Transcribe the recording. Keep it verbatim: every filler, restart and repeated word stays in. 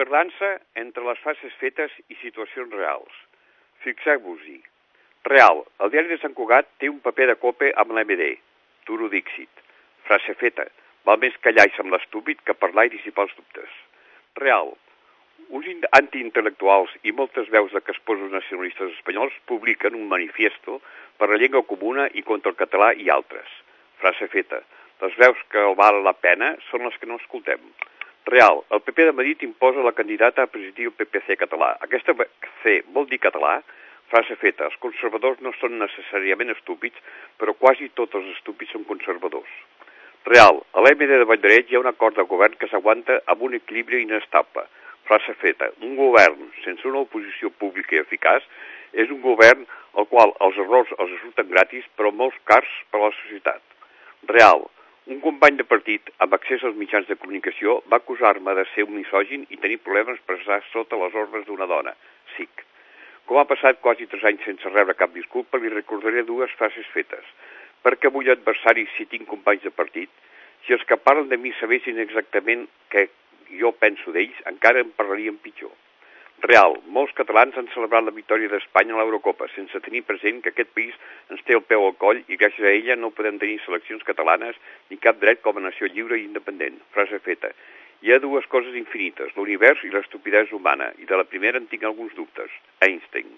Concordança entre les frases fetes i situacions reals. Fixeu-vos-hi. Real, el diari de Sant Cugat té un paper de cope amb l'M D. Duro Dixit. Frase feta. Val més callar i semblar estúpid que parlar i dissipar els dubtes. Real. Uns antiintel·lectuals i moltes veus de casposos nacionalistes espanyols publiquen un manifiesto per la llengua comuna i contra el català i altres. Frase feta. Les veus que val la pena són les que no escoltem. Real. El P P de Madrid imposa la candidata a presidir el P P C català. Aquesta C vol dir català? Frase feta. Els conservadors no són necessàriament estúpids, però quasi tots els estúpids són conservadors. Real. A l'M D de Valldoreix hi ha un acord de govern que s'aguanta amb un equilibri inestable. Frase feta. Un govern sense una oposició pública i eficaç és un govern al qual els errors els resulten gratis però molts cars per a la societat. Real. Un company de partit amb accés als mitjans de comunicació va acusar-me de ser un misògin i tenir problemes per estar sota les ordres d'una dona. S I C. Com ha passat quasi tres anys sense rebre cap disculpa, li recordaré dues frases fetes. Perquè vull adversaris si tinc companys de partit? Si els que parlen de mi sabessin exactament què jo penso d'ells, encara em parlarien pitjor. Real. Molts catalans han celebrat la victòria d'Espanya a l'Eurocopa, sense tenir present que aquest país ens té el peu al coll i gràcies a ella no podem tenir seleccions catalanes ni cap dret com a nació lliure i independent. Frase feta. Hi ha dues coses infinites, l'univers i l'estupidesa humana, i de la primera en tinc alguns dubtes. Einstein.